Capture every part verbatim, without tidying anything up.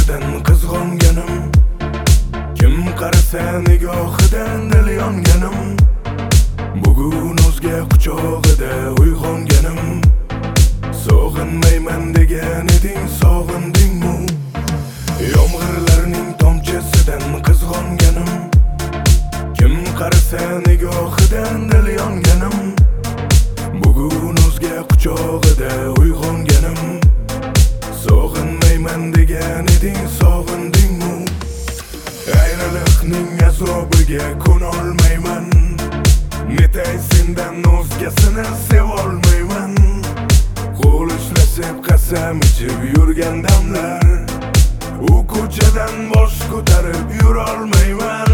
tomchisidan qizg'onganim, kim qarasa nigohidan dil yonganim, bugun o'zga quchog'ida uyg'onganim. Sog'inmayman degan eding, sog'indingmi? Yomg'irlarning tomchisidan qizg'onganim, kim qarasa nigohidan dil yonganim, bugun o'zga quchog'ida uyg'onganim. Sog'inmayman degan eding, sog'indingmi? Ayriliqning azobiga ko'nolmayman, netay sendan o'zgasini sevolmayman. Qo'l ushlashib qasam ichib yurgan damlar, u ko'chadan bosh ko'tarib yurolmayman.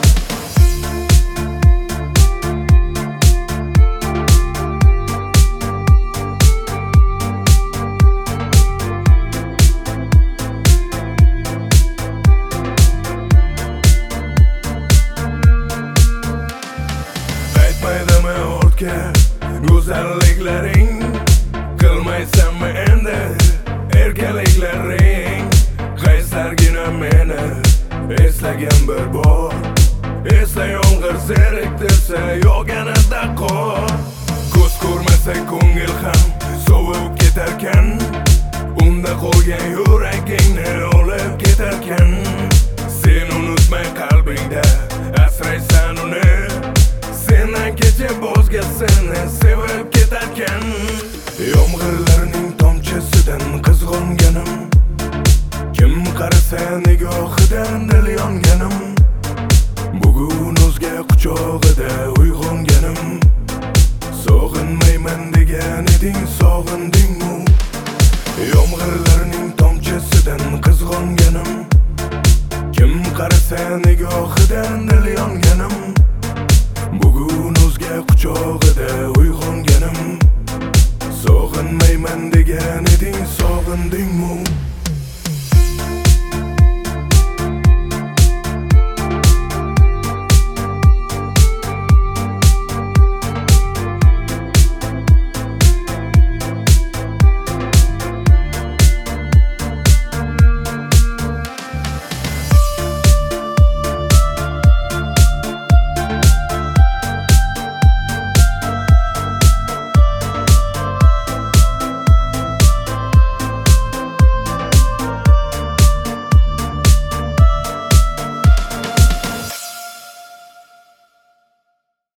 Aytmaydimi ortga go'zalliklaring, qilmaysanmi endi erkaliklaring? Qaysargina meni eslagan bir bor, esla yomg'ir zeriktirsa yog'ganida qor. Ko'z ko'rmasa ko'ngil ham sovib ketarkan, unda qolgan yuragingni olib ketarkan. Sen unutmay qalbingda asraysan uni, sendan kechib o'zgasini sevib ketarkan. Yomg'irlarning tomchisidan qizg'onganim, kim qarasa nigohidan dil yonganim, bugun o'zga quchog'ida uyg'onganim. Sog'inmayman degan eding, sog'indingmi? Yomg'irlarning tomchisidan qizg'onganim, kim qarasa nigohidan dil yonganim, bugun o'zga quchog'ida uyg'onganim. Sog'inmayman degan eding, sog'indingmi?